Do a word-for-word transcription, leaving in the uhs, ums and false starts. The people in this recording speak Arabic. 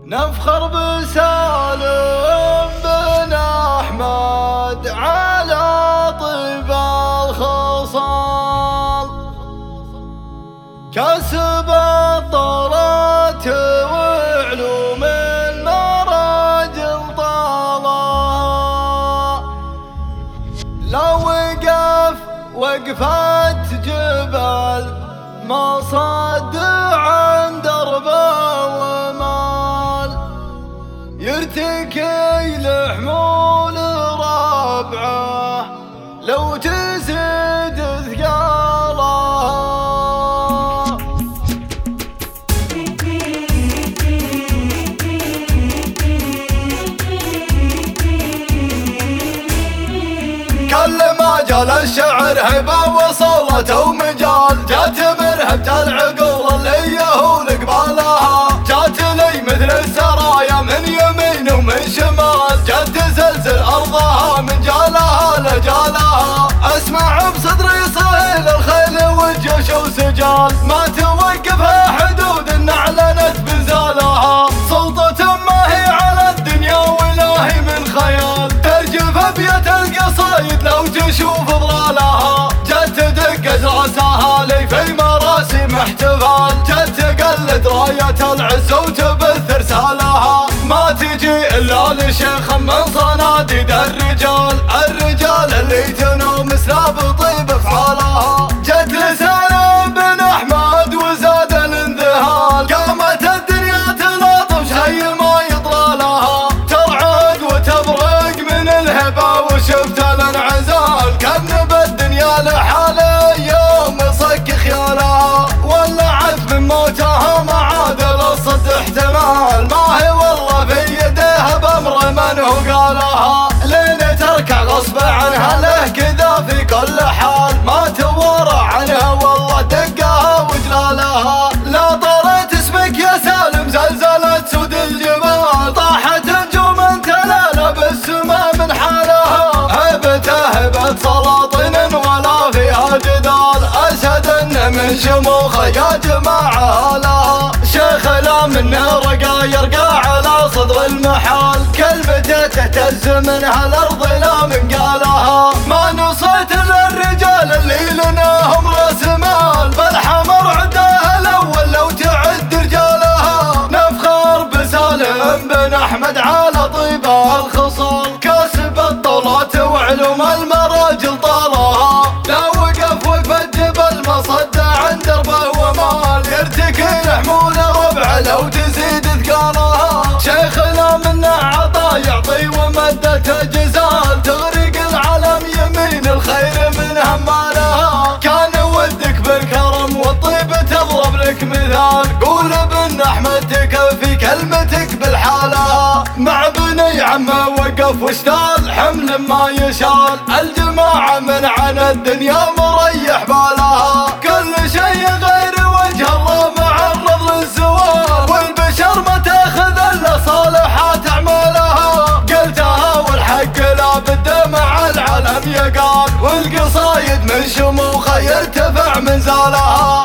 نفخر بسالم بن أحمد على طيب الخصال، كسب الطرات وعلوم المراجل طالها، لا وقف وقفت جبال ما صد عن دربه ومال، يرتكي لحمول ربعه لو تزيد ثقالها. كل ما جال الشعر هبه وصولته ومجال، جات مرهبة العقول اللي يهول قبالها، جات لي مثل السرايا من يمين ومن شمال، جات تزلزل ارضها من جالها لجالها، اسمع بصدري صهيل الخيل والجيش وسجال، ما توقفها حدود ان اعلنت بنزالها، سلطة ما هي على الدنيا والهي من خيال، ترجف ابيات القصايد لو تشوف ضلالها، جت تدق راسها لي في مراسم احتفال، جت تقلد راية العز وتبث رسالها، ما تجي الا لشيخ من صناديد الرجال، الرجال اللي تنوم سلاب طيب افعالها، جت لسالم بن احمد وزاد الانذهال، قامت الدنيا تلاطم شي ما يطلالها، ترعد وتبرق من الهبه وشفت الانعزال، كان بالدنيا لحاله يوم صك خيالها، ولعت من موتها ما عاد للصد احتمال، ما هي والله في يديها بامر من هو قالها، لين تركع غصب عنها له كذا في كل حال، ما توارى عنها والله دقها وجلالها، لا طرت اسمك يا سالم زلزلت سود الجبال، طاحت نجوم تلالا بالسما من حالها، هبته هبة سلاطين ولا فيها جدال، اسد من شموخه يا جماعه لها، شيخ لا منه رقا يرقى على صدر المحال، كلمته تهتز منها الارض لا من قالها، ما نصيت للرجال اللي لناهم راس مال، بالحمر عداها الاول لو تعد رجالها، نفخر بسالم بن احمد على طيب الخصال، كاسب الطلات وعلوم المراجل طالها، لا وقف وقفة جبل ما صد عن دربه ومال، يرتكي لحمول ربع لو تزيد ثقالها، شيخ لا منه عطا يعطي ومدته جزال، تغرق العالم يمين الخير من همالها، كان ودك بالكرم والطيب تضرب لك مثال، قول ابن احمد تكفي كلمتك بالحالة، مع بني عمه وقف واشتال حمل ما يشال، الجماعة من عن الدنيا مريح بالها، كل شيء غير وجه الله معرض للزوال، والبشر ما تاخذ الا صالحات اعمالها، قلتها والحق لا بد مع العالم يقال، والقصايد من شموخه يرتفع منزالها.